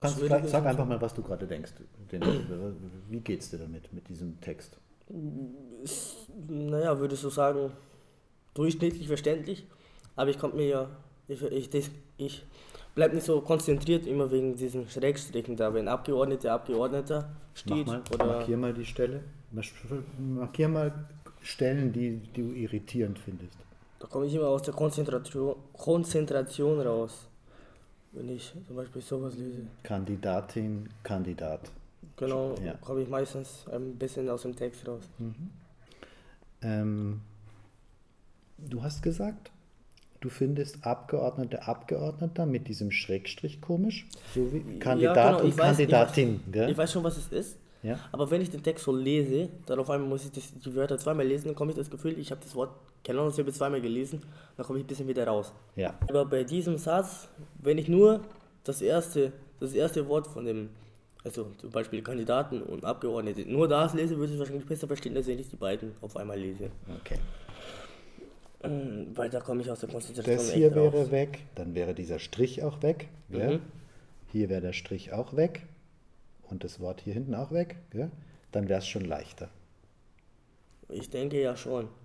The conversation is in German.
Sag einfach mal, was du gerade denkst. Wie geht's dir damit, mit diesem Text? Naja, würdest du sagen, durchschnittlich verständlich, aber ich konnte mir ja, ich bleib nicht so konzentriert immer wegen diesen Schrägstrichen da, wenn Abgeordneter steht oder Markier mal die Stelle. Markier mal Stellen, die du irritierend findest. da komme ich immer aus der Konzentration raus, wenn ich zum Beispiel sowas lese. Kandidatin, Kandidat. Genau, Ja. komme ich meistens ein bisschen aus dem Text raus. Ähm, Du hast gesagt, du findest Abgeordneter mit diesem Schrägstrich komisch, so wie Ja, Kandidat genau, und Kandidatin, ich gell? weiß schon, was es ist, Ja? aber wenn ich den Text so lese, dann auf einmal muss ich die Wörter zweimal lesen, dann komme ich das Gefühl, ich habe das Wort Kernansilbe zweimal gelesen, dann komme ich ein bisschen wieder raus. Ja. Aber bei diesem Satz, wenn ich nur das erste Wort von dem, also zum Beispiel Kandidaten und Abgeordnete, nur das lese, würde ich es wahrscheinlich besser verstehen, als wenn ich die beiden auf einmal lese. Okay. Weil da komme ich aus der Konzentration Das echt hier raus. wäre weg, dann wäre dieser Strich auch weg, gell? Mhm. Hier wäre der Strich auch weg und das Wort hier hinten auch weg, gell? Dann wäre es schon leichter. Ich denke ja schon.